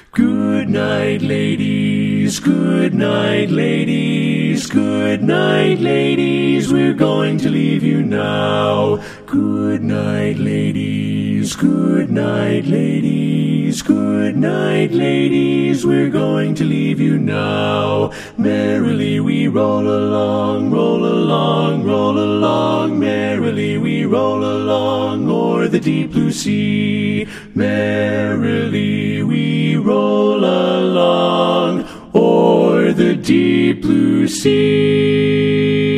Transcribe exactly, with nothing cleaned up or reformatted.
Good night, ladies, good night, ladies, good night, ladies, we're going to leave you now. Good night, ladies, good night, ladies, good night, ladies, we're going to leave you now. Merrily we roll along, roll along, roll along, merrily we roll along o'er the deep blue sea. Merrily we roll along o'er the deep blue sea.